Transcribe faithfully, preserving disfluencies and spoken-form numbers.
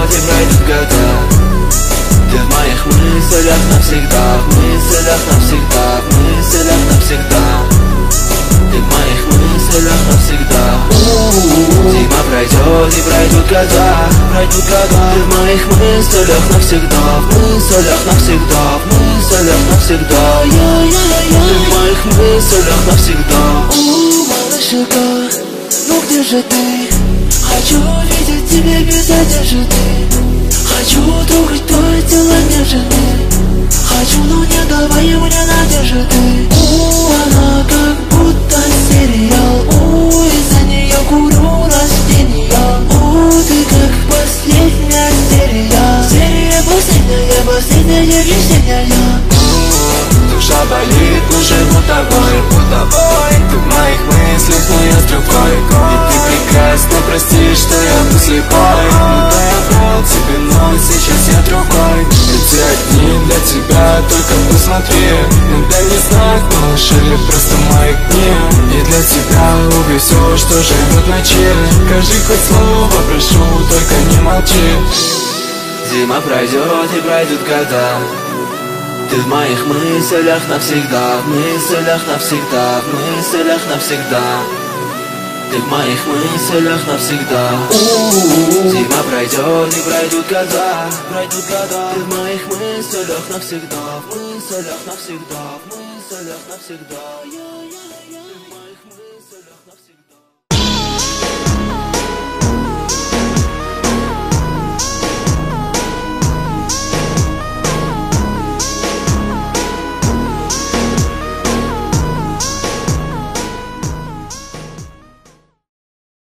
пройдет и пройдут года. Ты в моих мыслях навсегда, в мыслях навсегда, в мыслях навсегда. Ты в моих мыслях навсегда. Зима пройдет и пройдут года, пройдут года. Ты в моих мыслях навсегда, в мыслях навсегда, в мыслях навсегда. Ты в моих мыслях навсегда. У, малышка, ну где же ты? Хочу видеть тебя без одежды. Хочу трогать твое тело нежный. Хочу, но не давай мне надежды. У, она как будто сериал. У, из-за нее курю растения. У, ты как последняя серия. Серия последняя, последняя весенняя. Душа болит, но живу тобой, ты в моих мыслях, но я с другой. И ты прекрасно, прости, что я был слепой. Ну да, я врал тебе, но сейчас я другой. Эти одни для тебя, только посмотри. Ну дай мне знак, малыш, или просто маякни. И для тебя убью все, что живет в ночи. Скажи хоть слово, прошу, только не молчи. Зима пройдет и пройдут года. Ты в моих мыслях навсегда, в мыслях навсегда, в мыслях навсегда. Ты в моих мыслях навсегда. Зима пройдет и пройдут года, пройдут года. Ты в моих мыслях навсегда, в мыслях навсегда, в мыслях навсегда.